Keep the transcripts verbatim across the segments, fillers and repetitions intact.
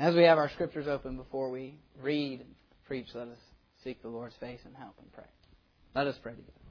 As we have our scriptures open before we read and preach, let us seek the Lord's face and help and pray. Let us pray together.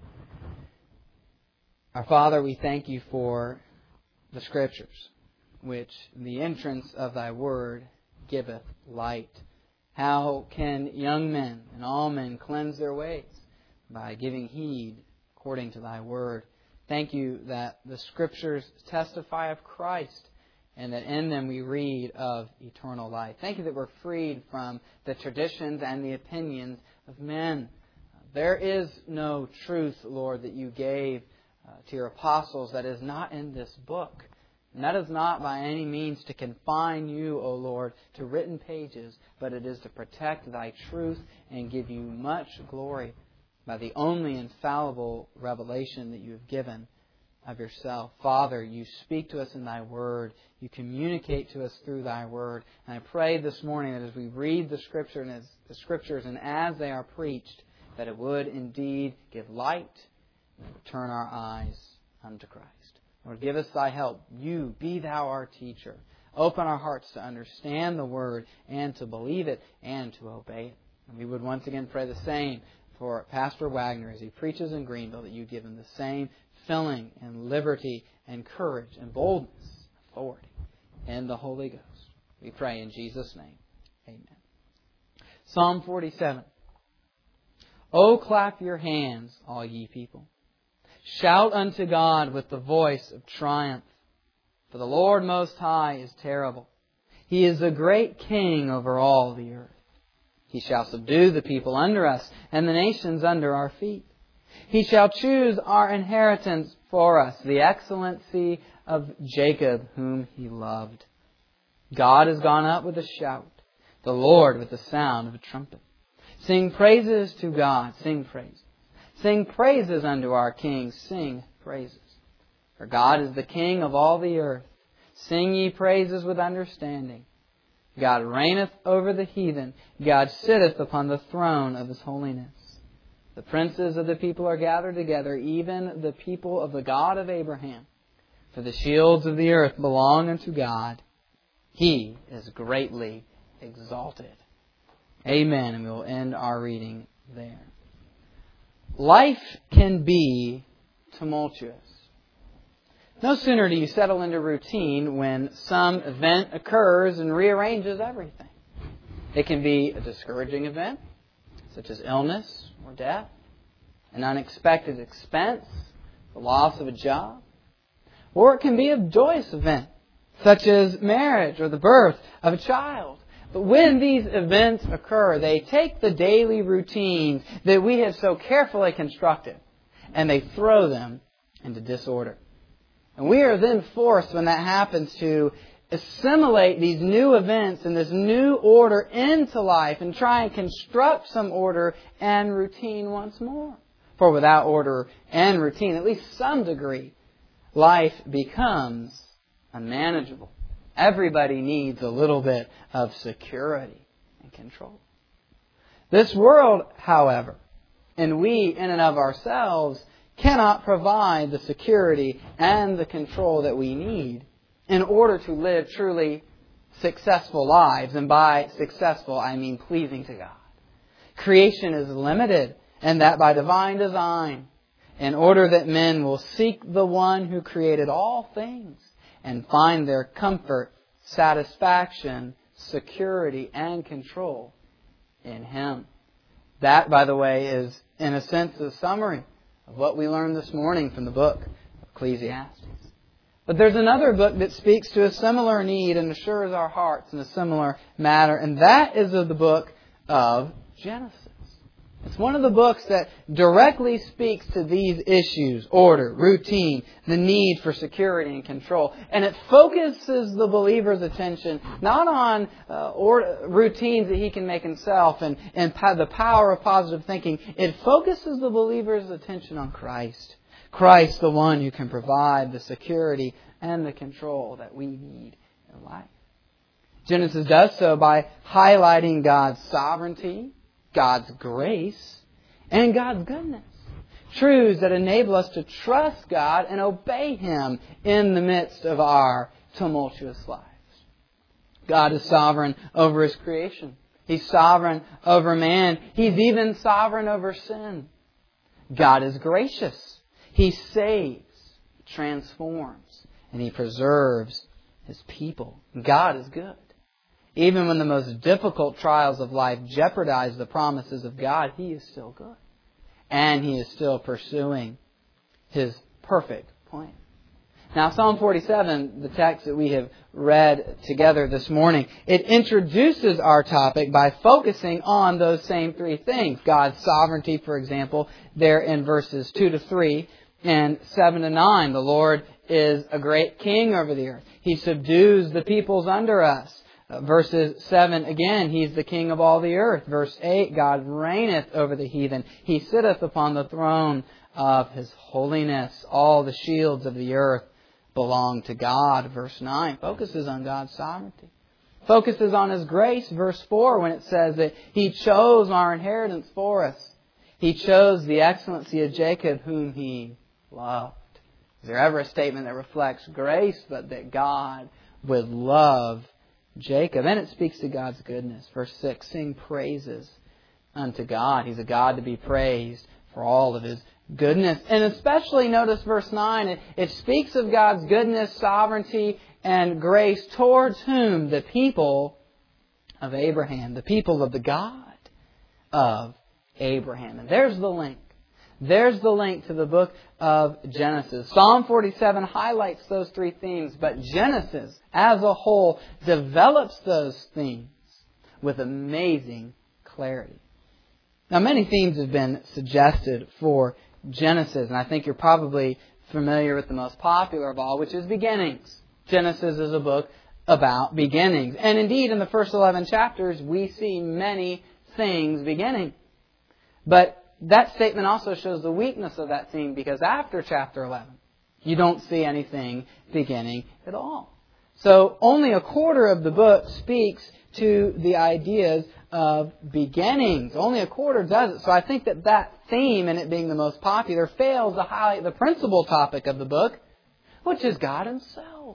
Our Father, we thank You for the Scriptures, which the entrance of Thy Word giveth light. How can young men and all men cleanse their ways? By giving heed according to Thy Word. Thank You that the Scriptures testify of Christ, and that in them we read of eternal life. Thank You that we're freed from the traditions and the opinions of men. There is no truth, Lord, that You gave uh, to Your apostles that is not in this book. And that is not by any means to confine You, O Lord, to written pages, but it is to protect Thy truth and give You much glory by the only infallible revelation that You have given of Yourself. Father, You speak to us in Thy Word. You communicate to us through Thy Word. And I pray this morning that as we read the Scripture and as the Scriptures and as they are preached, that it would indeed give light and turn our eyes unto Christ. Lord, give us Thy help. You, be Thou our teacher. Open our hearts to understand the Word and to believe it and to obey it. And we would once again pray the same for Pastor Wagner as he preaches in Greenville, that You give him the same filling and liberty and courage and boldness, authority, and the Holy Ghost. We pray in Jesus' name. Amen. Psalm forty-seven. O clap your hands, all ye people. Shout unto God with the voice of triumph. For the Lord Most High is terrible. He is a great King over all the earth. He shall subdue the people under us, and the nations under our feet. He shall choose our inheritance for us, the excellency of Jacob, whom He loved. God is gone up with a shout, the Lord with the sound of a trumpet. Sing praises to God, sing praises. Sing praises unto our King, sing praises. For God is the King of all the earth. Sing ye praises with understanding. God reigneth over the heathen. God sitteth upon the throne of His holiness. The princes of the people are gathered together, even the people of the God of Abraham. For the shields of the earth belong unto God. He is greatly exalted. Amen. And we will end our reading there. Life can be tumultuous. No sooner do you settle into routine when some event occurs and rearranges everything. It can be a discouraging event, such as illness or death, an unexpected expense, the loss of a job. Or it can be a joyous event, such as marriage or the birth of a child. But when these events occur, they take the daily routines that we have so carefully constructed and they throw them into disorder. And we are then forced, when that happens, to assimilate these new events and this new order into life and try and construct some order and routine once more. For without order and routine, at least some degree, life becomes unmanageable. Everybody needs a little bit of security and control. This world, however, and we in and of ourselves, cannot provide the security and the control that we need in order to live truly successful lives. And by successful, I mean pleasing to God. Creation is limited, and that by divine design, in order that men will seek the one who created all things and find their comfort, satisfaction, security, and control in Him. That, by the way, is, in a sense, a summary of what we learned this morning from the book of Ecclesiastes. But there's another book that speaks to a similar need and assures our hearts in a similar matter, and that is of the book of Genesis. It's one of the books that directly speaks to these issues: order, routine, the need for security and control. And it focuses the believer's attention not on uh, or, routines that he can make himself and, and the power of positive thinking. It focuses the believer's attention on Christ. Christ, the one who can provide the security and the control that we need in life. Genesis does so by highlighting God's sovereignty, God's grace, and God's goodness. Truths that enable us to trust God and obey Him in the midst of our tumultuous lives. God is sovereign over His creation. He's sovereign over man. He's even sovereign over sin. God is gracious. He saves, transforms, and He preserves His people. God is good. Even when the most difficult trials of life jeopardize the promises of God, He is still good. And He is still pursuing His perfect plan. Now, Psalm forty-seven, the text that we have read together this morning, it introduces our topic by focusing on those same three things. God's sovereignty, for example, there in verses two to three and seven to nine. The Lord is a great king over the earth. He subdues the peoples under us. Uh, verses seven, again, He's the king of all the earth. Verse eight, God reigneth over the heathen. He sitteth upon the throne of His holiness. All the shields of the earth belong to God. Verse nine focuses on God's sovereignty. Focuses on His grace. Verse four, when it says that He chose our inheritance for us. He chose the excellency of Jacob, whom He loved. Is there ever a statement that reflects grace, but that God would love Jacob? And it speaks to God's goodness. Verse six, sing praises unto God. He's a God to be praised for all of His goodness. And especially notice verse nine, it, it speaks of God's goodness, sovereignty, and grace towards whom? The people of Abraham. The people of the God of Abraham. And there's the link. There's the link to the book of Genesis. Psalm forty-seven highlights those three themes, but Genesis as a whole develops those themes with amazing clarity. Now, many themes have been suggested for Genesis, and I think you're probably familiar with the most popular of all, which is beginnings. Genesis is a book about beginnings. And indeed, in the first eleven chapters, we see many things beginning. But that statement also shows the weakness of that theme, because after chapter eleven, you don't see anything beginning at all. So only a quarter of the book speaks to the ideas of beginnings. Only a quarter does it. So I think that that theme, and it being the most popular, fails to highlight the principal topic of the book, which is God Himself.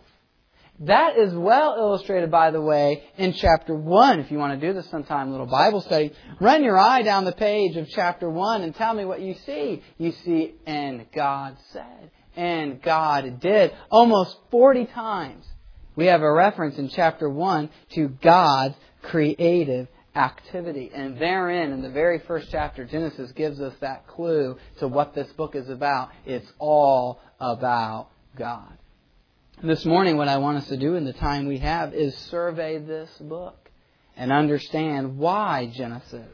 That is well illustrated, by the way, in chapter one. If you want to do this sometime, a little Bible study, run your eye down the page of chapter one and tell me what you see. You see, and God said, and God did. Almost forty times we have a reference in chapter one to God's creative activity. And therein, in the very first chapter, Genesis gives us that clue to what this book is about. It's all about God. This morning, what I want us to do in the time we have is survey this book and understand why Genesis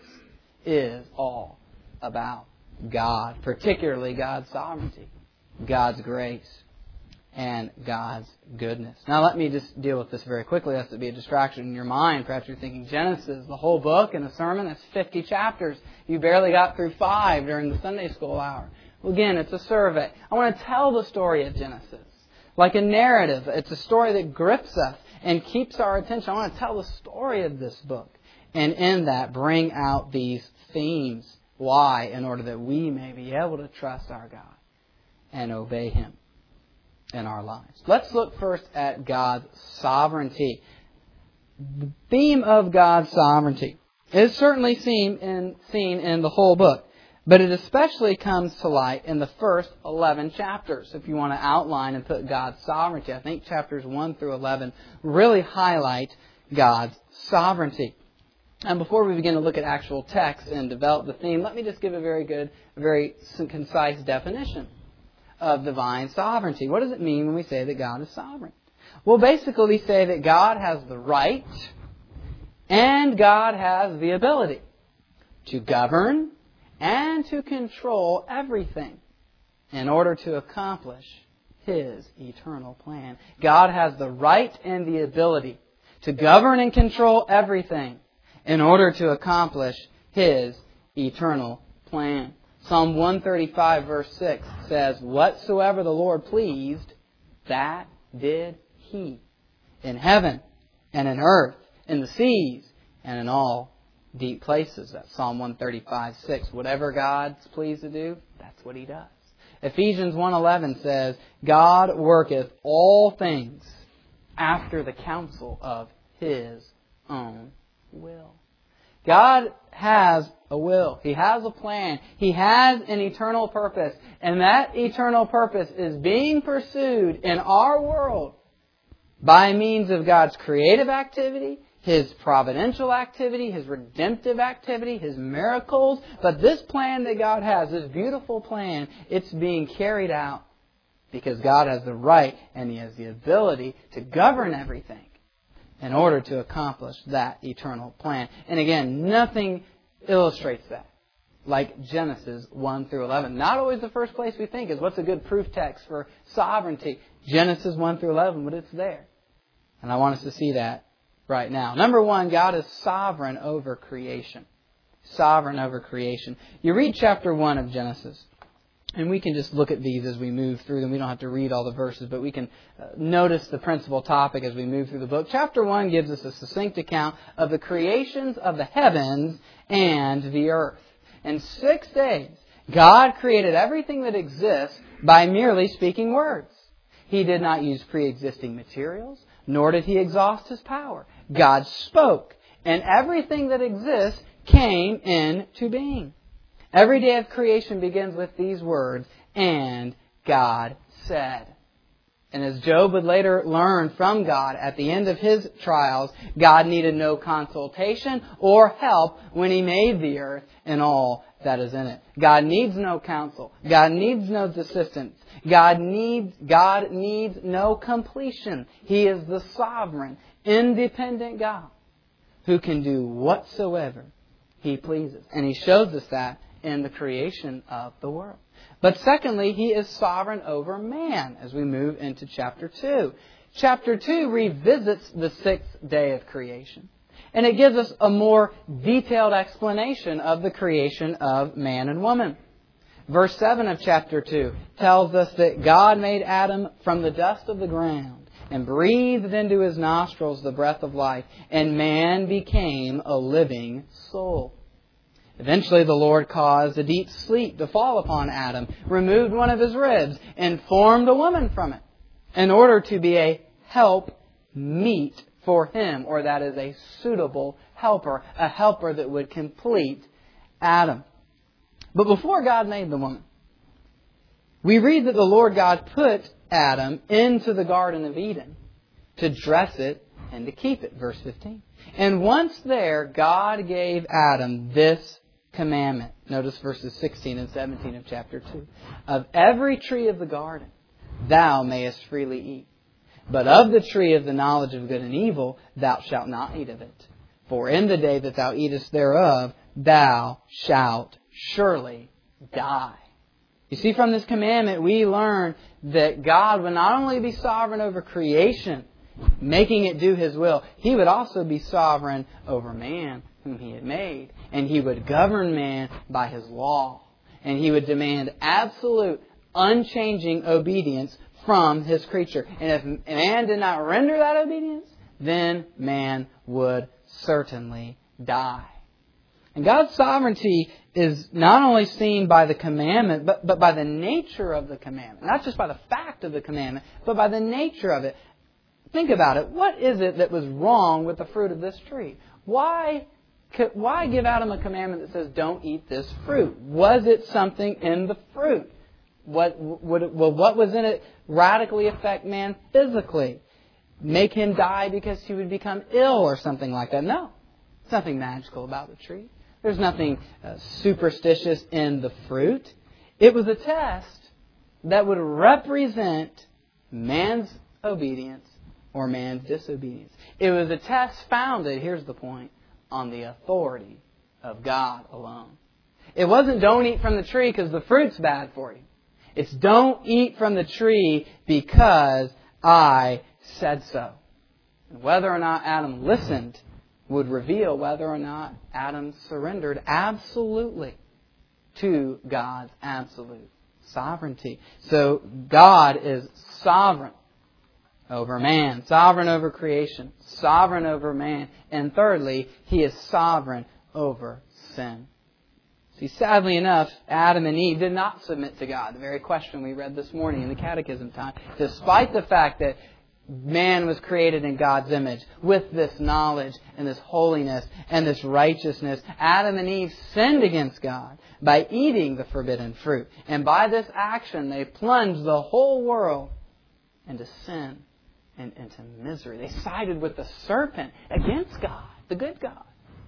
is all about God, particularly God's sovereignty, God's grace, and God's goodness. Now, let me just deal with this very quickly, lest it be a distraction in your mind. Perhaps you're thinking, Genesis, the whole book in a sermon, that's fifty chapters. You barely got through five during the Sunday school hour. Well, again, it's a survey. I want to tell the story of Genesis. Like a narrative. It's a story that grips us and keeps our attention. I want to tell the story of this book. And in that, bring out these themes. Why? In order that we may be able to trust our God and obey Him in our lives. Let's look first at God's sovereignty. The theme of God's sovereignty is certainly seen in, seen in the whole book. But it especially comes to light in the first eleven chapters. If you want to outline and put God's sovereignty, I think chapters one through eleven really highlight God's sovereignty. And before we begin to look at actual text and develop the theme, let me just give a very good, very concise definition of divine sovereignty. What does it mean when we say that God is sovereign? Well, basically we say that God has the right and God has the ability to govern and to control everything in order to accomplish His eternal plan. God has the right and the ability to govern and control everything in order to accomplish His eternal plan. Psalm one thirty-five verse six says, whatsoever the Lord pleased, that did He, in heaven and in earth, in the seas and in all deep places. That's Psalm one thirty-five six. Whatever God's pleased to do, that's what He does. Ephesians one eleven says, God worketh all things after the counsel of His own will. God has a will. He has a plan. He has an eternal purpose. And that eternal purpose is being pursued in our world by means of God's creative activity, His providential activity, His redemptive activity, His miracles. But this plan that God has, this beautiful plan, it's being carried out because God has the right and He has the ability to govern everything in order to accomplish that eternal plan. And again, nothing illustrates that like Genesis one through eleven. Not always the first place we think is what's a good proof text for sovereignty. Genesis one through eleven, but it's there. And I want us to see that right now. Number one, God is sovereign over creation. Sovereign over creation. You read chapter one of Genesis. And we can just look at these as we move through them. We don't have to read all the verses, but we can uh, notice the principal topic as we move through the book. Chapter one gives us a succinct account of the creations of the heavens and the earth. In six days, God created everything that exists by merely speaking words. He did not use pre-existing materials, nor did He exhaust His power. God spoke, and everything that exists came into being. Every day of creation begins with these words, and God said. And as Job would later learn from God at the end of his trials, God needed no consultation or help when He made the earth and all that is in it. God needs no counsel. God needs no assistance. God needs, God needs no completion. He is the sovereign, independent God who can do whatsoever He pleases. And He shows us that in the creation of the world. But secondly, He is sovereign over man as we move into chapter two. Chapter two revisits the sixth day of creation. And it gives us a more detailed explanation of the creation of man and woman. Verse seven of chapter two tells us that God made Adam from the dust of the ground and breathed into his nostrils the breath of life, and man became a living soul. Eventually the Lord caused a deep sleep to fall upon Adam, removed one of his ribs, and formed a woman from it in order to be a help meet for him, or that is a suitable helper, a helper that would complete Adam. But before God made the woman, we read that the Lord God put Adam into the Garden of Eden to dress it and to keep it. Verse fifteen. And once there, God gave Adam this commandment. Notice verses sixteen and seventeen of chapter two. Of every tree of the garden thou mayest freely eat, but of the tree of the knowledge of good and evil thou shalt not eat of it. For in the day that thou eatest thereof, thou shalt surely die. You see, from this commandment we learn that God would not only be sovereign over creation, making it do His will, He would also be sovereign over man whom He had made. And He would govern man by His law. And He would demand absolute, unchanging obedience from His creature. And if man did not render that obedience, then man would certainly die. And God's sovereignty is not only seen by the commandment, but, but by the nature of the commandment. Not just by the fact of the commandment, but by the nature of it. Think about it. What is it that was wrong with the fruit of this tree? Why, why give Adam a commandment that says, don't eat this fruit? Was it something in the fruit? What, would it, well, what was in it radically affect man physically? Make him die because he would become ill or something like that? No. There's nothing magical about the tree. There's nothing uh, superstitious in the fruit. It was a test that would represent man's obedience or man's disobedience. It was a test founded, here's the point, on the authority of God alone. It wasn't don't eat from the tree because the fruit's bad for you. It's don't eat from the tree because I said so. And whether or not Adam listened would reveal whether or not Adam surrendered absolutely to God's absolute sovereignty. So God is sovereign over man, sovereign over creation, sovereign over man, and thirdly, He is sovereign over sin. See, sadly enough, Adam and Eve did not submit to God. The very question we read this morning in the catechism time. Despite the fact that Man was created in God's image with this knowledge and this holiness and this righteousness. Adam and Eve sinned against God by eating the forbidden fruit. And by this action, they plunged the whole world into sin and into misery. They sided with the serpent against God, the good God.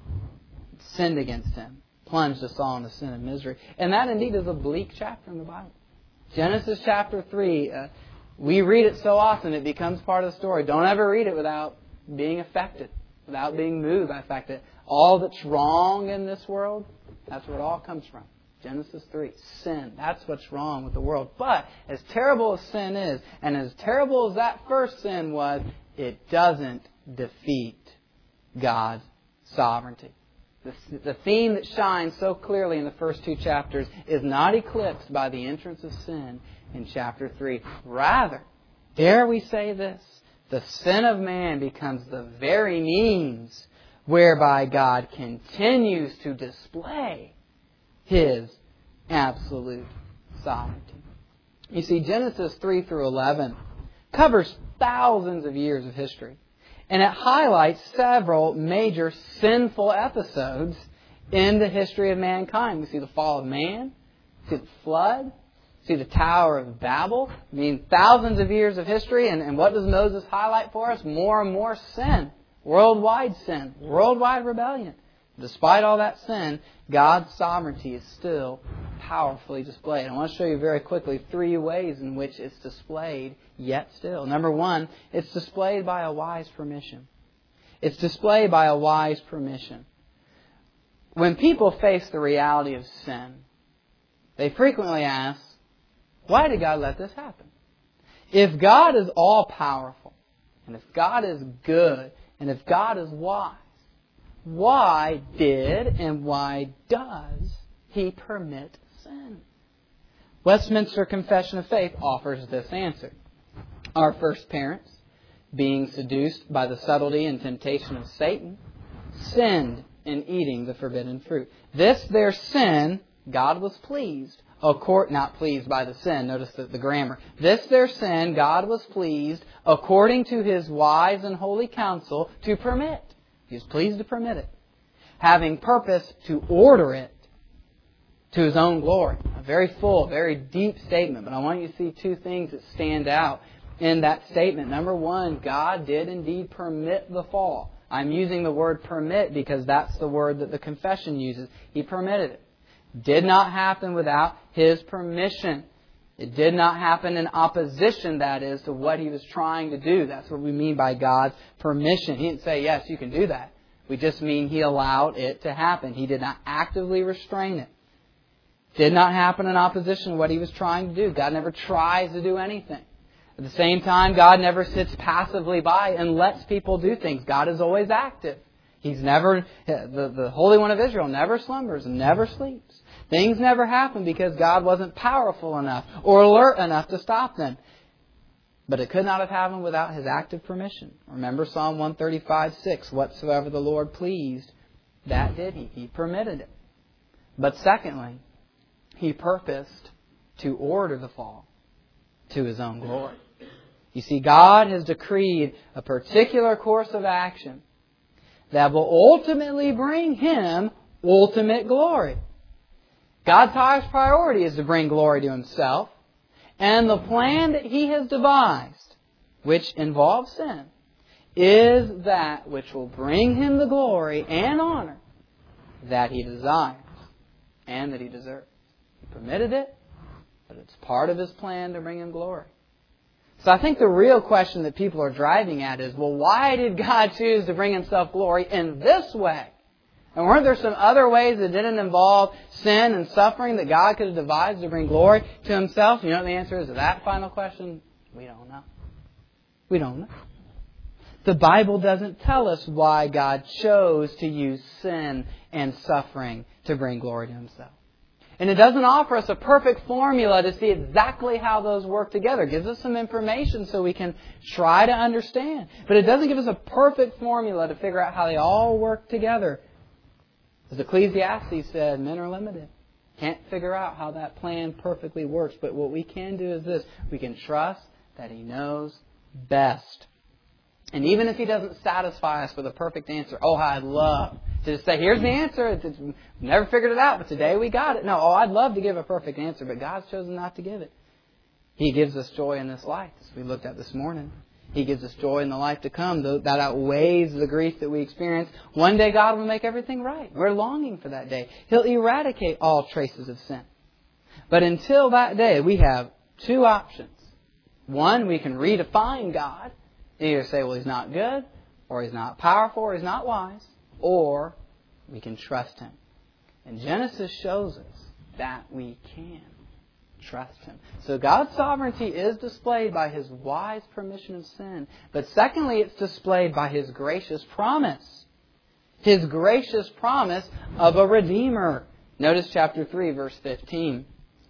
Sinned against Him. Plunged us all into sin and misery. And that indeed is a bleak chapter in the Bible. Genesis chapter three, uh, we read it so often it becomes part of the story. Don't ever read it without being affected, without being moved by the fact that all that's wrong in this world, that's where it all comes from. Genesis three, sin. That's what's wrong with the world. But as terrible as sin is, and as terrible as that first sin was, it doesn't defeat God's sovereignty. The, the theme that shines so clearly in the first two chapters is not eclipsed by the entrance of sin in chapter three. Rather, dare we say this, the sin of man becomes the very means whereby God continues to display His absolute sovereignty. You see, Genesis three through eleven covers thousands of years of history. And it highlights several major sinful episodes in the history of mankind. We see the fall of man, we see the flood, we see the Tower of Babel. I mean, thousands of years of history. And, and what does Moses highlight for us? More and more sin. Worldwide sin. Worldwide rebellion. Despite all that sin, God's sovereignty is still powerfully displayed. I want to show you very quickly three ways in which it's displayed yet still. Number one, it's displayed by a wise permission. It's displayed by a wise permission. When people face the reality of sin, they frequently ask, why did God let this happen? If God is all-powerful, and if God is good, and if God is wise, why did and why does He permit sin? Westminster Confession of Faith offers this answer. Our first parents, being seduced by the subtlety and temptation of Satan, sinned in eating the forbidden fruit. This their sin, God was pleased. Accord, not pleased by the sin. Notice the, the grammar. This their sin, God was pleased, according to His wise and holy counsel, to permit. He was pleased to permit it, having purpose to order it to His own glory. A very full, very deep statement. But I want you to see two things that stand out in that statement. Number one, God did indeed permit the fall. I'm using the word permit because that's the word that the confession uses. He permitted it. Did not happen without His permission. It did not happen in opposition, that is, to what He was trying to do. That's what we mean by God's permission. He didn't say, yes, you can do that. We just mean He allowed it to happen. He did not actively restrain it. Did not happen in opposition to what He was trying to do. God never tries to do anything. At the same time, God never sits passively by and lets people do things. God is always active. He's never, the, the Holy One of Israel never slumbers and never sleeps. Things never happen because God wasn't powerful enough or alert enough to stop them. But it could not have happened without His active permission. Remember Psalm one thirty-five six, whatsoever the Lord pleased, that did He. He permitted it. But secondly, He purposed to order the fall to His own glory. You see, God has decreed a particular course of action that will ultimately bring Him ultimate glory. God's highest priority is to bring glory to Himself. And the plan that He has devised, which involves sin, is that which will bring Him the glory and honor that He desires and that He deserves. He permitted it, but it's part of His plan to bring Him glory. So I think the real question that people are driving at is, well, why did God choose to bring Himself glory in this way? And weren't there some other ways that didn't involve sin and suffering that God could have devised to bring glory to Himself? You know what the answer is to that final question? We don't know. We don't know. The Bible doesn't tell us why God chose to use sin and suffering to bring glory to Himself. And it doesn't offer us a perfect formula to see exactly how those work together. It gives us some information so we can try to understand. But it doesn't give us a perfect formula to figure out how they all work together. As Ecclesiastes said, men are limited. Can't figure out how that plan perfectly works. But what we can do is this. We can trust that He knows best And even if He doesn't satisfy us with a perfect answer, oh, I'd love to just say, here's the answer. It's, it's, we've never figured it out, but today we got it. No, oh, I'd love to give a perfect answer, but God's chosen not to give it. He gives us joy in this life, as we looked at this morning. He gives us joy in the life to come. That outweighs the grief that we experience. One day God will make everything right. We're longing for that day. He'll eradicate all traces of sin. But until that day, we have two options. One, we can redefine God. Either say, well, He's not good, or He's not powerful, or He's not wise. Or we can trust Him. And Genesis shows us that we can trust Him. So God's sovereignty is displayed by His wise permission of sin. But secondly, it's displayed by His gracious promise. His gracious promise of a Redeemer. Notice chapter three, verse fifteen.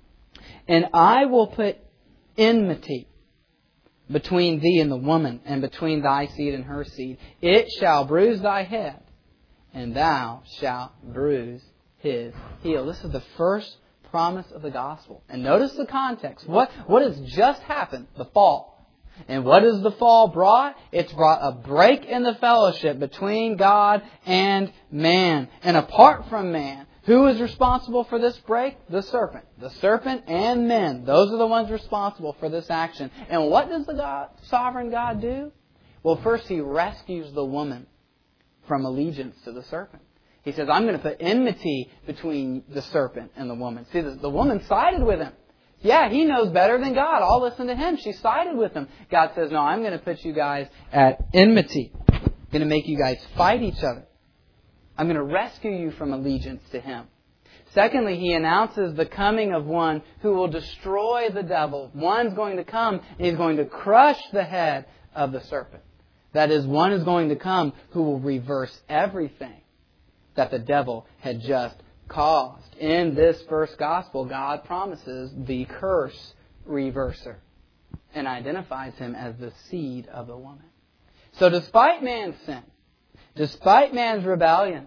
And I will put enmity between thee and the woman, and between thy seed and her seed. It shall bruise thy head, and thou shalt bruise his heel. This is the first promise of the gospel. And notice the context. What, what has just happened? The fall. And what has the fall brought? It's brought a break in the fellowship between God and man. And apart from man, who is responsible for this break? The serpent. The serpent and men. Those are the ones responsible for this action. And what does the God, sovereign God do? Well, first He rescues the woman from allegiance to the serpent. He says, I'm going to put enmity between the serpent and the woman. See, the, the woman sided with him. Yeah, he knows better than God. I'll listen to him. She sided with him. God says, no, I'm going to put you guys at enmity. I'm going to make you guys fight each other. I'm going to rescue you from allegiance to Him. Secondly, He announces the coming of one who will destroy the devil. One's going to come and He's going to crush the head of the serpent. That is, one is going to come who will reverse everything that the devil had just caused. In this first gospel, God promises the curse reverser and identifies Him as the seed of the woman. So despite man's sin, despite man's rebellion,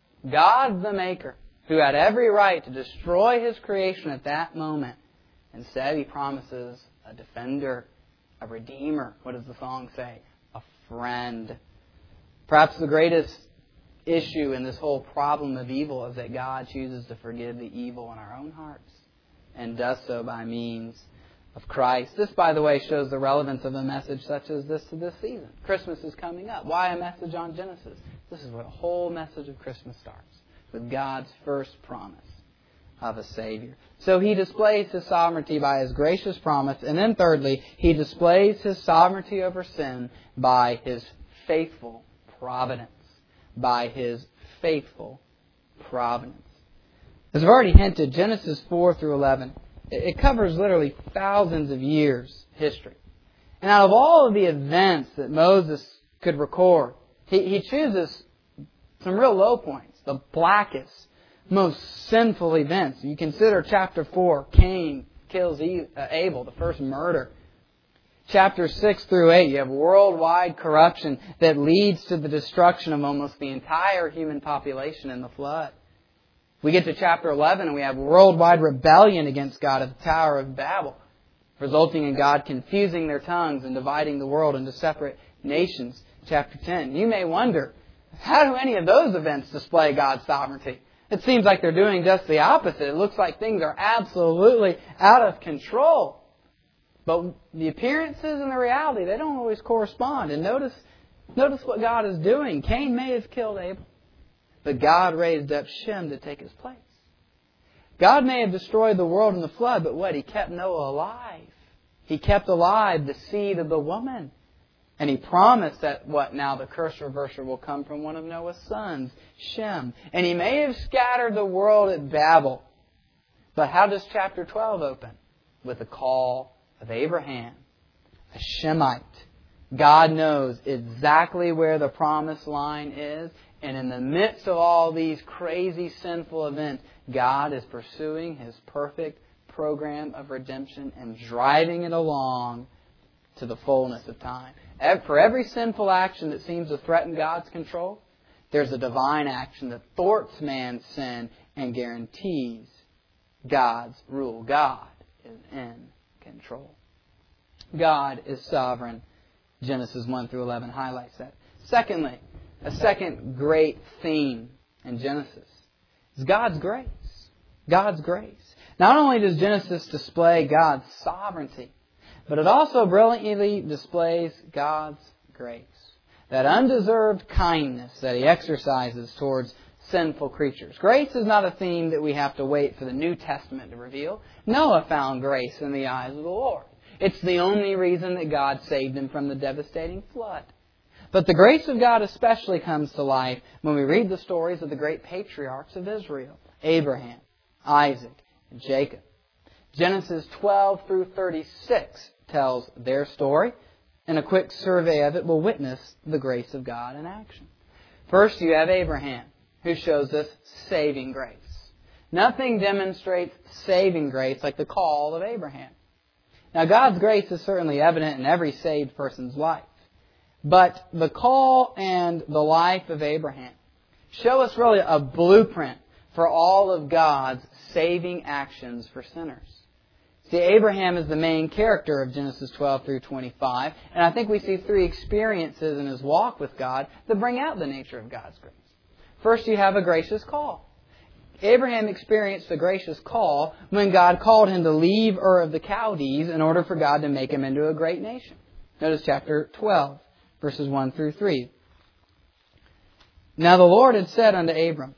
God the Maker, who had every right to destroy His creation at that moment, instead He promises a defender, a redeemer. What does the song say? A friend. Perhaps the greatest issue in this whole problem of evil is that God chooses to forgive the evil in our own hearts and does so by means of Christ. This, by the way, shows the relevance of a message such as this to this season. Christmas is coming up. Why a message on Genesis? This is where the whole message of Christmas starts, with God's first promise of a Savior. So He displays His sovereignty by His gracious promise. And then thirdly, He displays His sovereignty over sin by His faithful providence. By His faithful providence. As I've already hinted, Genesis four through eleven, it covers literally thousands of years' history. And out of all of the events that Moses could record, he, he chooses some real low points, the blackest, most sinful events. You consider chapter four, Cain kills Abel, the first murder. Chapter six through eight, you have worldwide corruption that leads to the destruction of almost the entire human population in the flood. We get to chapter eleven and we have worldwide rebellion against God at the Tower of Babel, resulting in God confusing their tongues and dividing the world into separate nations. Chapter ten. You may wonder, how do any of those events display God's sovereignty? It seems like they're doing just the opposite. It looks like things are absolutely out of control. But the appearances and the reality, they don't always correspond. And notice, notice what God is doing. Cain may have killed Abel, but God raised up Shem to take his place. God may have destroyed the world in the flood, but what? He kept Noah alive. He kept alive the seed of the woman. And He promised that, what, now the curse reverser will come from one of Noah's sons, Shem. And He may have scattered the world at Babel. But how does chapter twelve open? With a call of Abraham, a Shemite. God knows exactly where the promised line is. And in the midst of all these crazy sinful events, God is pursuing His perfect program of redemption and driving it along to the fullness of time. For every sinful action that seems to threaten God's control, there's a divine action that thwarts man's sin and guarantees God's rule. God is in control. God is sovereign Genesis one through eleven highlights that. Secondly, a second great theme in Genesis is God's grace. God's grace. Not only does Genesis display God's sovereignty, but it also brilliantly displays God's grace. That undeserved kindness that He exercises towards sinful creatures. Grace is not a theme that we have to wait for the New Testament to reveal. Noah found grace in the eyes of the Lord. It's the only reason that God saved him from the devastating flood. But the grace of God especially comes to life when we read the stories of the great patriarchs of Israel. Abraham, Isaac, and Jacob. Genesis twelve through thirty-six tells their story, and a quick survey of it will witness the grace of God in action. First, you have Abraham, who shows us saving grace. Nothing demonstrates saving grace like the call of Abraham. Now, God's grace is certainly evident in every saved person's life. But the call and the life of Abraham show us really a blueprint for all of God's saving actions for sinners. See, Abraham is the main character of Genesis twelve through twenty-five, and I think we see three experiences in his walk with God that bring out the nature of God's grace. First, you have a gracious call. Abraham experienced a gracious call when God called him to leave Ur of the Chaldees in order for God to make him into a great nation. Notice chapter twelve, verses one through three. Now the Lord had said unto Abram,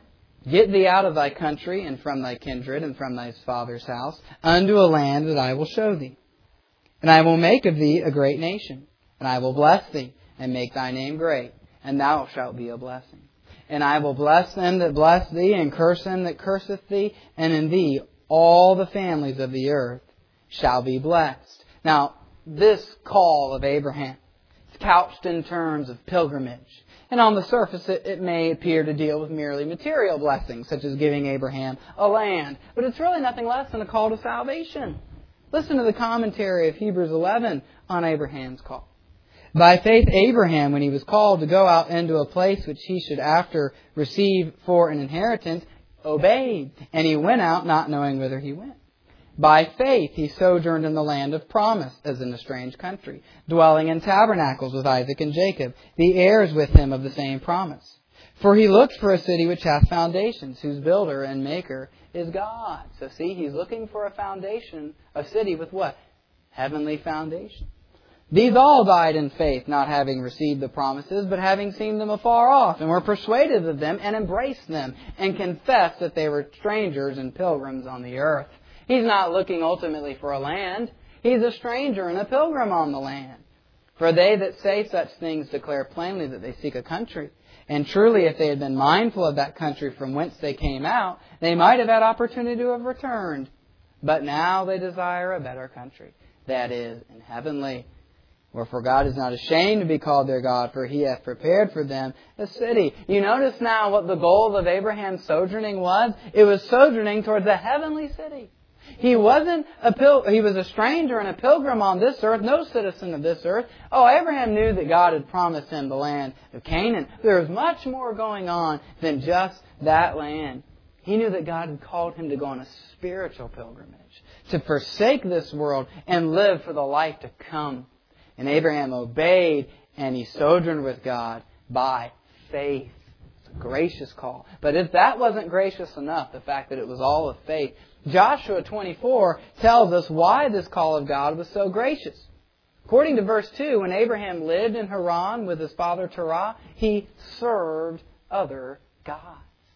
Get thee out of thy country, and from thy kindred, and from thy father's house, unto a land that I will show thee. And I will make of thee a great nation, and I will bless thee, and make thy name great, and thou shalt be a blessing. And I will bless them that bless thee, and curse them that curseth thee, and in thee all the families of the earth shall be blessed. Now, this call of Abraham is couched in terms of pilgrimage. And on the surface, it, it may appear to deal with merely material blessings, such as giving Abraham a land. But it's really nothing less than a call to salvation. Listen to the commentary of Hebrews eleven on Abraham's call. By faith, Abraham, when he was called to go out into a place which he should after receive for an inheritance, obeyed. And he went out not knowing whither he went. By faith, he sojourned in the land of promise, as in a strange country, dwelling in tabernacles with Isaac and Jacob, the heirs with him of the same promise. For he looked for a city which hath foundations, whose builder and maker is God. So see, he's looking for a foundation, a city with what? Heavenly foundation. These all died in faith, not having received the promises, but having seen them afar off, and were persuaded of them, and embraced them, and confessed that they were strangers and pilgrims on the earth. He's not looking ultimately for a land. He's a stranger and a pilgrim on the land. For they that say such things declare plainly that they seek a country. And truly, if they had been mindful of that country from whence they came out, they might have had opportunity to have returned. But now they desire a better country, that is, in heavenly. Wherefore God is not ashamed to be called their God, for He hath prepared for them a city. You notice now what the goal of Abraham's sojourning was? It was sojourning towards a heavenly city. He wasn't a pil- he was a stranger and a pilgrim on this earth, no citizen of this earth. Oh, Abraham knew that God had promised him the land of Canaan. There was much more going on than just that land. He knew that God had called him to go on a spiritual pilgrimage, to forsake this world and live for the life to come. And Abraham obeyed, and he sojourned with God by faith. It's a gracious call. But if that wasn't gracious enough, the fact that it was all of faith, Joshua twenty-four tells us why this call of God was so gracious. According to verse two, when Abraham lived in Haran with his father Terah, he served other gods.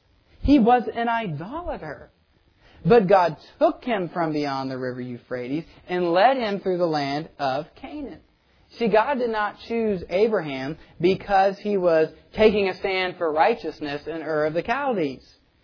He was an idolater. But God took him from beyond the river Euphrates and led him through the land of Canaan. See, God did not choose Abraham because he was taking a stand for righteousness in Ur of the Chaldees.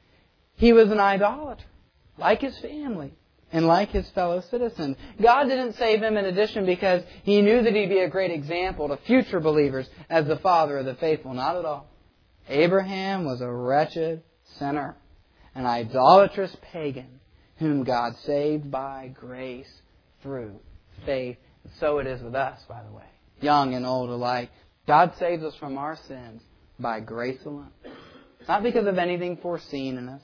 He was an idolater, like his family and like his fellow citizens. God didn't save him in addition because He knew that he'd be a great example to future believers as the father of the faithful. Not at all. Abraham was a wretched sinner, an idolatrous pagan, whom God saved by grace through faith. So it is with us, by the way, young and old alike. God saves us from our sins by grace alone. Not because of anything foreseen in us.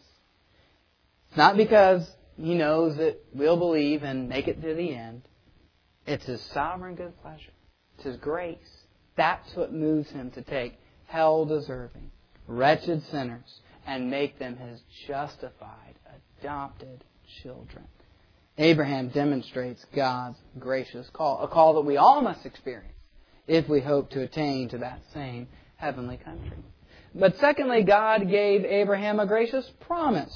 It's not because He knows that we'll believe and make it to the end. It's His sovereign good pleasure. It's His grace. That's what moves Him to take hell-deserving, wretched sinners and make them His justified, adopted children. Abraham demonstrates God's gracious call, a call that we all must experience if we hope to attain to that same heavenly country. But secondly, God gave Abraham a gracious promise.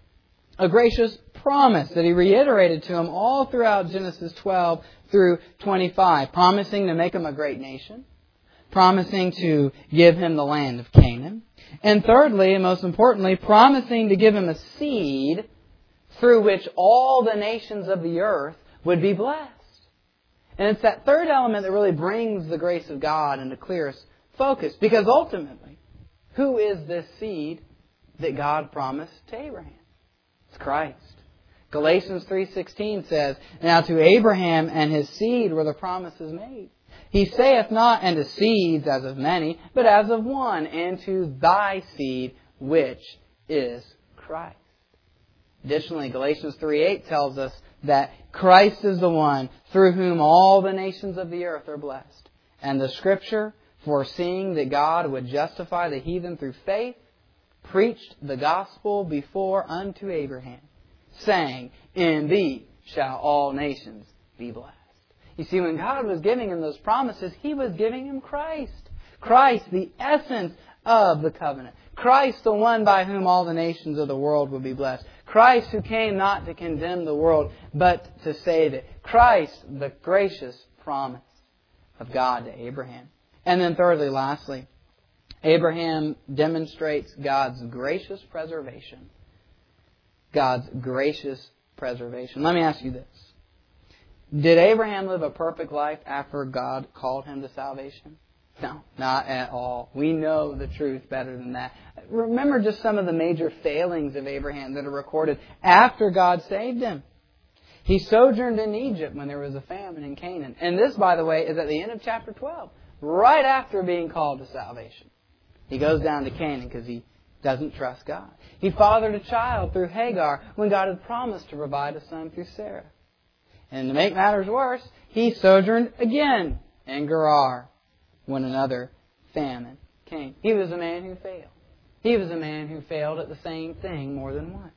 A gracious promise that He reiterated to him all throughout Genesis twelve through twenty-five, promising to make him a great nation, promising to give him the land of Canaan, and thirdly, and most importantly, promising to give him a seed through which all the nations of the earth would be blessed. And it's that third element that really brings the grace of God into clearest focus. Because ultimately, who is this seed that God promised to Abraham? It's Christ. Galatians three sixteen says, "Now to Abraham and his seed were the promises made. He saith not, and to seeds as of many, but as of one, and to thy seed, which is Christ." Additionally, Galatians three eight tells us that Christ is the one through whom all the nations of the earth are blessed. And the Scripture, foreseeing that God would justify the heathen through faith, preached the gospel before unto Abraham, saying, "In thee shall all nations be blessed." You see, when God was giving him those promises, He was giving him Christ. Christ, the essence of the covenant. Christ, the one by whom all the nations of the world would be blessed. Christ, who came not to condemn the world, but to save it. Christ, the gracious promise of God to Abraham. And then thirdly, lastly, Abraham demonstrates God's gracious preservation. God's gracious preservation. Let me ask you this. Did Abraham live a perfect life after God called him to salvation? No, not at all. We know the truth better than that. Remember just some of the major failings of Abraham that are recorded after God saved him. He sojourned in Egypt when there was a famine in Canaan. And this, by the way, is at the end of chapter twelve, right after being called to salvation. He goes down to Canaan because he doesn't trust God. He fathered a child through Hagar when God had promised to provide a son through Sarah. And to make matters worse, he sojourned again in Gerar when another famine came. He was a man who failed. He was a man who failed at the same thing more than once.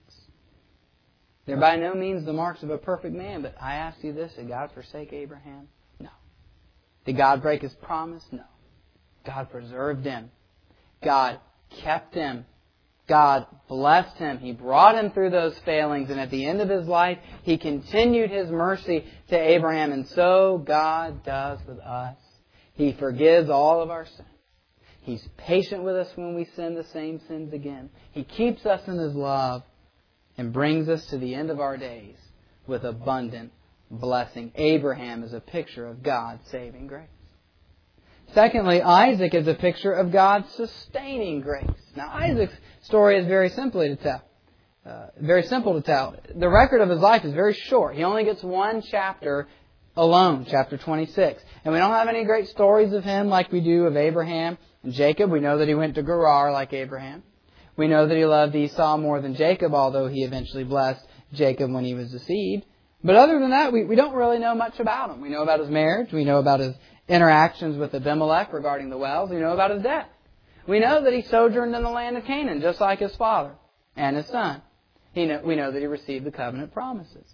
They're by no means the marks of a perfect man, but I ask you this, did God forsake Abraham? No. Did God break His promise? No. God preserved him. God kept him. God blessed him. He brought him through those failings, and at the end of his life, He continued His mercy to Abraham, and so God does with us. He forgives all of our sins. He's patient with us when we sin the same sins again. He keeps us in His love and brings us to the end of our days with abundant blessing. Abraham is a picture of God's saving grace. Secondly, Isaac is a picture of God's sustaining grace. Now, Isaac's story is very simply to tell. Uh, very simple to tell. The record of his life is very short. He only gets one chapter alone, chapter twenty-six. And we don't have any great stories of him like we do of Abraham and Jacob. We know that he went to Gerar like Abraham. We know that he loved Esau more than Jacob, although he eventually blessed Jacob when he was deceived. But other than that, we, we don't really know much about him. We know about his marriage. We know about his interactions with Abimelech regarding the wells. We know about his death. We know that he sojourned in the land of Canaan, just like his father and his son. He know, we know that he received the covenant promises.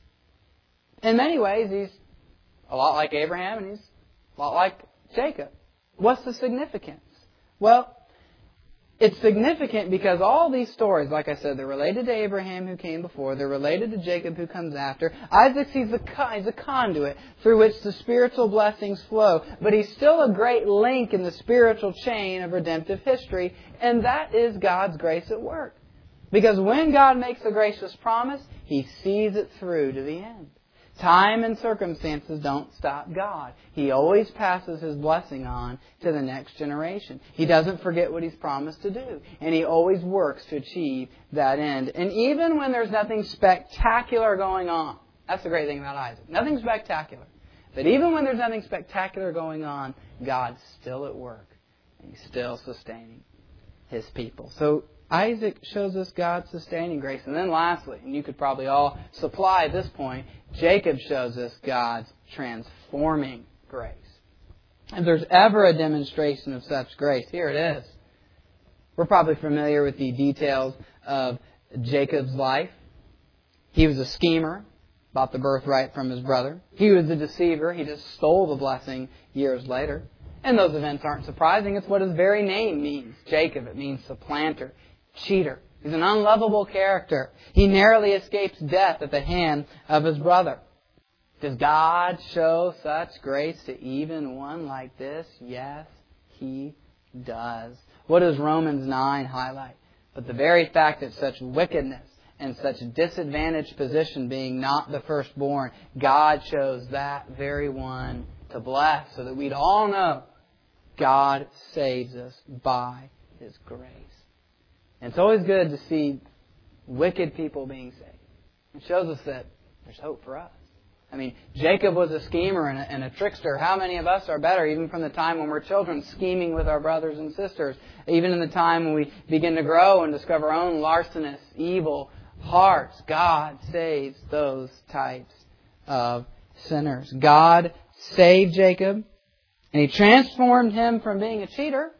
In many ways, he's a lot like Abraham, and he's a lot like Jacob. What's the significance? Well, it's significant because all these stories, like I said, they're related to Abraham who came before. They're related to Jacob who comes after. Isaac sees the he's a conduit through which the spiritual blessings flow. But he's still a great link in the spiritual chain of redemptive history. And that is God's grace at work. Because when God makes a gracious promise, He sees it through to the end. Time and circumstances don't stop God. He always passes His blessing on to the next generation. He doesn't forget what He's promised to do. And He always works to achieve that end. And even when there's nothing spectacular going on, that's the great thing about Isaac. Nothing spectacular. But even when there's nothing spectacular going on, God's still at work. And He's still sustaining His people. So Isaac shows us God's sustaining grace. And then lastly, and you could probably all supply at this point, Jacob shows us God's transforming grace. If there's ever a demonstration of such grace, here it is. We're probably familiar with the details of Jacob's life. He was a schemer, bought the birthright from his brother. He was a deceiver. He just stole the blessing years later. And those events aren't surprising. It's what his very name means. Jacob, it means supplanter, cheater. He's an unlovable character. He narrowly escapes death at the hand of his brother. Does God show such grace to even one like this? Yes, He does. What does Romans nine highlight? But the very fact that such wickedness and such disadvantaged position, being not the firstborn, God chose that very one to bless, so that we'd all know God saves us by His grace. And it's always good to see wicked people being saved. It shows us that there's hope for us. I mean, Jacob was a schemer and a, and a trickster. How many of us are better, even from the time when we're children, scheming with our brothers and sisters? Even in the time when we begin to grow and discover our own larcenous, evil hearts. God saves those types of sinners. God saved Jacob, and He transformed him from being a cheater,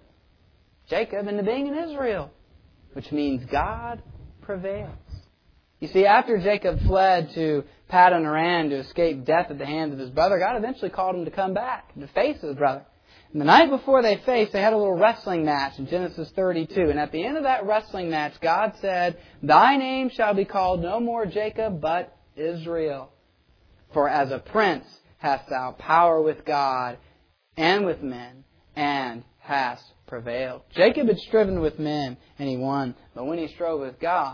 Jacob, into being an Israel, which means God prevails. You see, after Jacob fled to Paddan Aram to escape death at the hands of his brother, God eventually called him to come back to face his brother. And the night before they faced, they had a little wrestling match in Genesis thirty-two. And at the end of that wrestling match, God said, "Thy name shall be called no more Jacob, but Israel. For as a prince hast thou power with God and with men, and hast prevailed." Jacob had striven with men, and he won. But when he strove with God,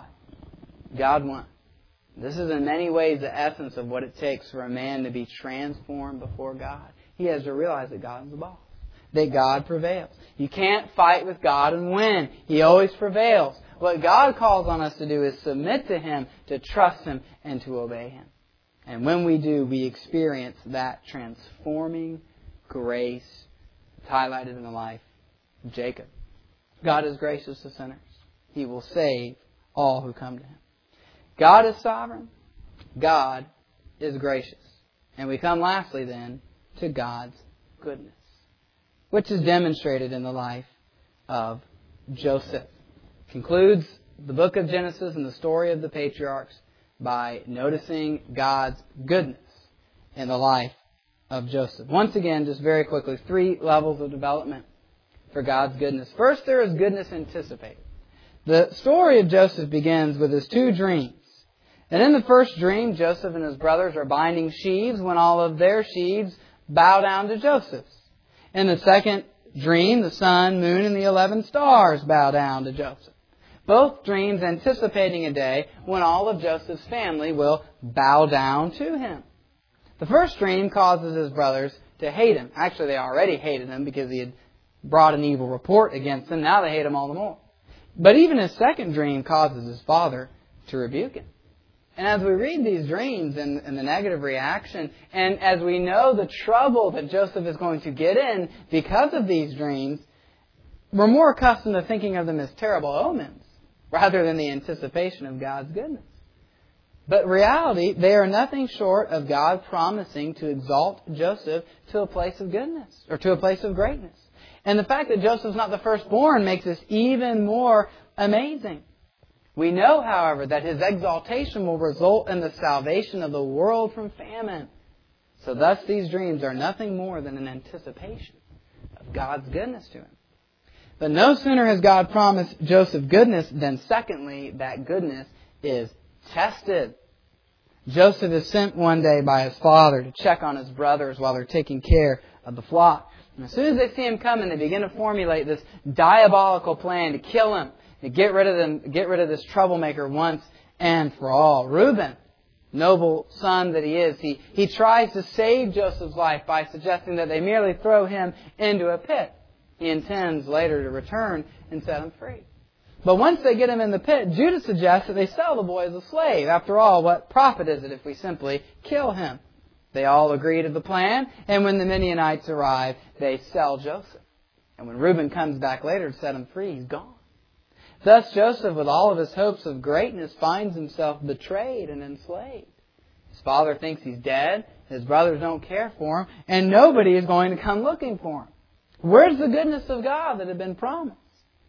God won. This is in many ways the essence of what it takes for a man to be transformed before God. He has to realize that God is the boss, that God prevails. You can't fight with God and win. He always prevails. What God calls on us to do is submit to Him, to trust Him, and to obey Him. And when we do, we experience that transforming grace highlighted in the life of Jacob. God is gracious to sinners. He will save all who come to Him. God is sovereign. God is gracious. And we come lastly then to God's goodness, which is demonstrated in the life of Joseph. Concludes the book of Genesis and the story of the patriarchs by noticing God's goodness in the life of Joseph. Once again, just very quickly, three levels of development for God's goodness. First, there is goodness anticipated. The story of Joseph begins with his two dreams. And in the first dream, Joseph and his brothers are binding sheaves when all of their sheaves bow down to Joseph's. In the second dream, the sun, moon, and the eleven stars bow down to Joseph. Both dreams anticipating a day when all of Joseph's family will bow down to him. The first dream causes his brothers to hate him. Actually, they already hated him because he had brought an evil report against them. Now they hate him all the more. But even his second dream causes his father to rebuke him. And as we read these dreams and, and the negative reaction, and as we know the trouble that Joseph is going to get in because of these dreams, we're more accustomed to thinking of them as terrible omens rather than the anticipation of God's goodness. But in reality, they are nothing short of God promising to exalt Joseph to a place of goodness, or to a place of greatness. And the fact that Joseph's not the firstborn makes this even more amazing. We know, however, that his exaltation will result in the salvation of the world from famine. So thus these dreams are nothing more than an anticipation of God's goodness to him. But no sooner has God promised Joseph goodness than secondly, that goodness is tested. Joseph is sent one day by his father to check on his brothers while they're taking care of the flock. And as soon as they see him coming, they begin to formulate this diabolical plan to kill him. To get rid of them, get rid of this troublemaker once and for all. Reuben, noble son that he is, he, he tries to save Joseph's life by suggesting that they merely throw him into a pit. He intends later to return and set him free. But once they get him in the pit, Judah suggests that they sell the boy as a slave. After all, what profit is it if we simply kill him? They all agree to the plan, and when the Midianites arrive, they sell Joseph. And when Reuben comes back later to set him free, he's gone. Thus Joseph, with all of his hopes of greatness, finds himself betrayed and enslaved. His father thinks he's dead. His brothers don't care for him. And nobody is going to come looking for him. Where's the goodness of God that had been promised?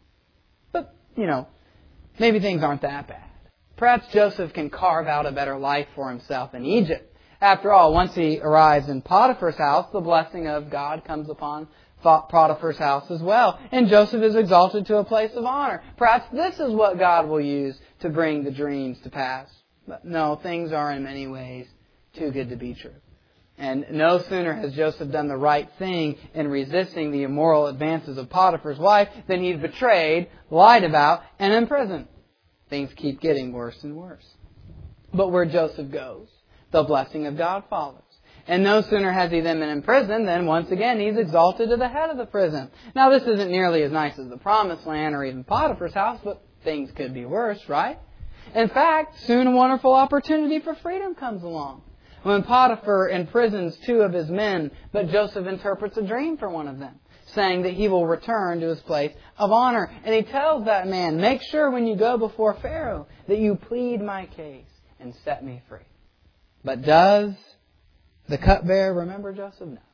But, you know, maybe things aren't that bad. Perhaps Joseph can carve out a better life for himself in Egypt. After all, once he arrives in Potiphar's house, the blessing of God comes upon Potiphar's house as well. And Joseph is exalted to a place of honor. Perhaps this is what God will use to bring the dreams to pass. But no, things are in many ways too good to be true. And no sooner has Joseph done the right thing in resisting the immoral advances of Potiphar's wife than he's betrayed, lied about, and imprisoned. Things keep getting worse and worse. But where Joseph goes, the blessing of God follows. And no sooner has he then been imprisoned than once again he's exalted to the head of the prison. Now this isn't nearly as nice as the Promised Land or even Potiphar's house, but things could be worse, right? In fact, soon a wonderful opportunity for freedom comes along. When Potiphar imprisons two of his men, but Joseph interprets a dream for one of them, saying that he will return to his place of honor. And he tells that man, make sure when you go before Pharaoh that you plead my case and set me free. But does the cupbearer remember Joseph? No.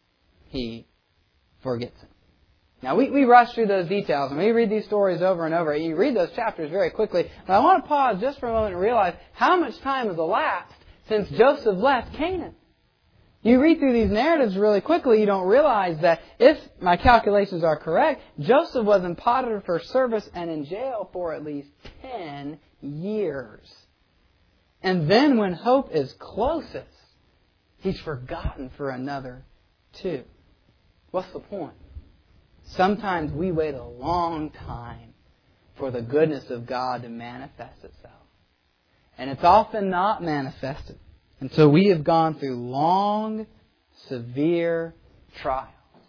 He forgets him. Now, we, we rush through those details, and we read these stories over and over. You read those chapters very quickly. But I want to pause just for a moment and realize how much time has elapsed since Joseph left Canaan. You read through these narratives really quickly, you don't realize that if my calculations are correct, Joseph was in Potiphar's service and in jail for at least ten years. And then when hope is closest, he's forgotten for another two. What's the point? Sometimes we wait a long time for the goodness of God to manifest itself. And it's often not manifested until we have gone through long, severe trials.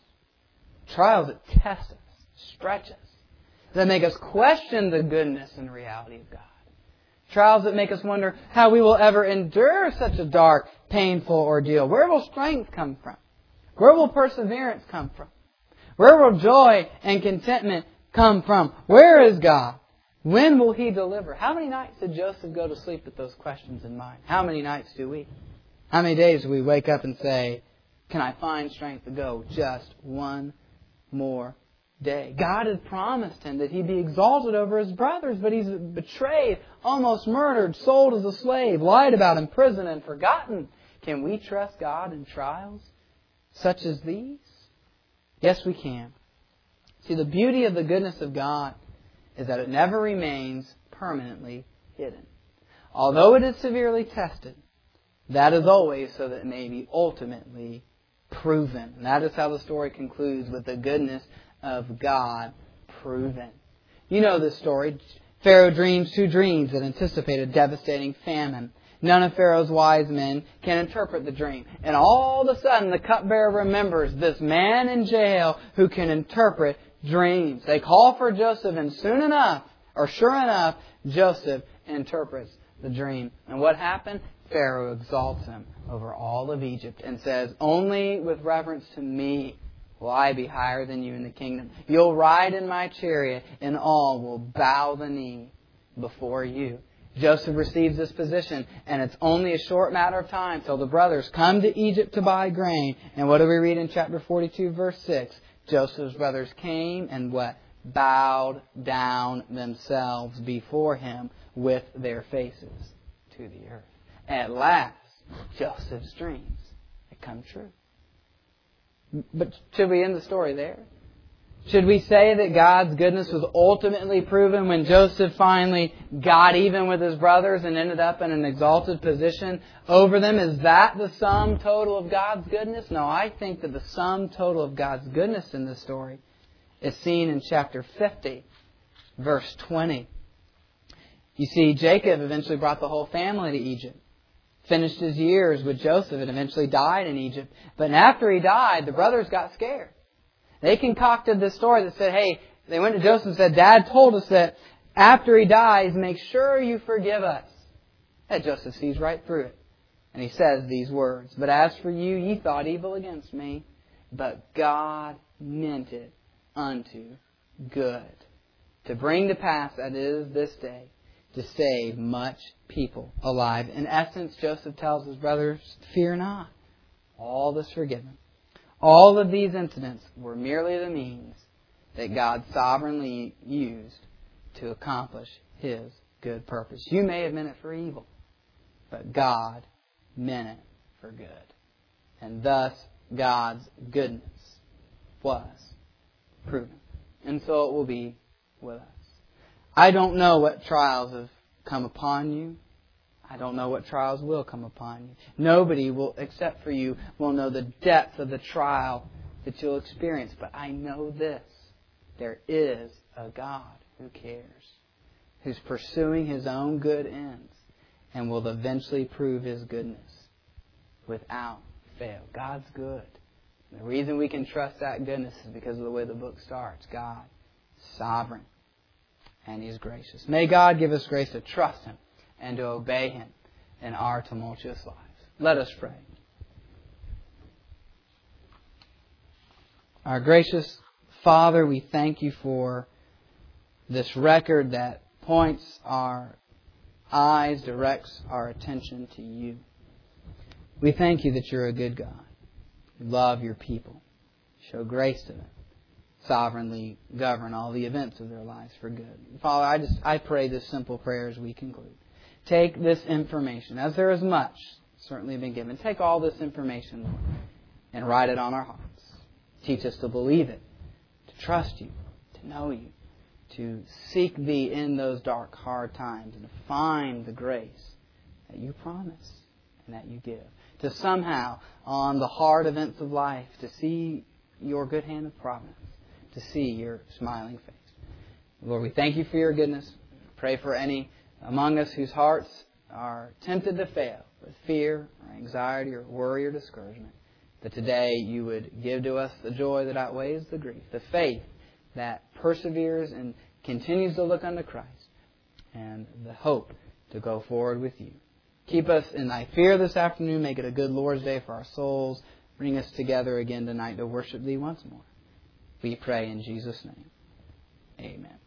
Trials that test us, stretch us, that make us question the goodness and reality of God. Trials that make us wonder how we will ever endure such a dark, painful ordeal. Where will strength come from? Where will perseverance come from? Where will joy and contentment come from? Where is God? When will He deliver? How many nights did Joseph go to sleep with those questions in mind? How many nights do we? How many days do we wake up and say, can I find strength to go just one more day? God had promised him that he'd be exalted over his brothers, but he's betrayed, almost murdered, sold as a slave, lied about, imprisoned, and forgotten. Can we trust God in trials such as these? Yes, we can. See, the beauty of the goodness of God is that it never remains permanently hidden. Although it is severely tested, that is always so that it may be ultimately proven. And that is how the story concludes, with the goodness of God proven. You know this story. Pharaoh dreams two dreams that anticipate a devastating famine. None of Pharaoh's wise men can interpret the dream. And all of a sudden, the cupbearer remembers this man in jail who can interpret dreams. They call for Joseph, and soon enough, or sure enough, Joseph interprets the dream. And what happened? Pharaoh exalts him over all of Egypt and says, only with reverence to me will I be higher than you in the kingdom. You'll ride in my chariot, and all will bow the knee before you. Joseph receives this position, and it's only a short matter of time till the brothers come to Egypt to buy grain. And what do we read in chapter forty-two, verse six? Joseph's brothers came and what? Bowed down themselves before him with their faces to the earth. At last, Joseph's dreams had come true. But should we end the story there? Should we say that God's goodness was ultimately proven when Joseph finally got even with his brothers and ended up in an exalted position over them? Is that the sum total of God's goodness? No, I think that the sum total of God's goodness in this story is seen in chapter fifty, verse twenty. You see, Jacob eventually brought the whole family to Egypt, finished his years with Joseph, and eventually died in Egypt. But after he died, the brothers got scared. They concocted this story that said, hey, they went to Joseph and said, Dad told us that after he dies, make sure you forgive us. And Joseph sees right through it. And he says these words, but as for you, ye thought evil against me, but God meant it unto good, to bring to pass, that is this day, to save much people alive. In essence, Joseph tells his brothers, fear not. All is forgiven. All of these incidents were merely the means that God sovereignly used to accomplish His good purpose. You may have meant it for evil, but God meant it for good. And thus, God's goodness was proven. And so it will be with us. I don't know what trials have come upon you. I don't know what trials will come upon you. Nobody will, except for you, will know the depth of the trial that you'll experience. But I know this. There is a God who cares, who's pursuing His own good ends and will eventually prove His goodness without fail. God's good. The reason we can trust that goodness is because of the way the book starts. God is sovereign and He's gracious. May God give us grace to trust Him and to obey Him in our tumultuous lives. Let us pray. Our gracious Father, we thank You for this record that points our eyes, directs our attention to You. We thank You that You're a good God. You love Your people. Show grace to them. Sovereignly govern all the events of their lives for good. Father, I just I pray this simple prayer as we conclude. Take this information, as there is much certainly been given. Take all this information, Lord, and write it on our hearts. Teach us to believe it, to trust You, to know You, to seek Thee in those dark, hard times, and to find the grace that You promise and that You give. To somehow, on the hard events of life, to see Your good hand of providence, to see Your smiling face. Lord, we thank You for Your goodness. Pray for any among us whose hearts are tempted to fail with fear or anxiety or worry or discouragement, that today You would give to us the joy that outweighs the grief, the faith that perseveres and continues to look unto Christ, and the hope to go forward with You. Keep us in Thy fear this afternoon. Make it a good Lord's Day for our souls. Bring us together again tonight to worship Thee once more. We pray in Jesus' name. Amen.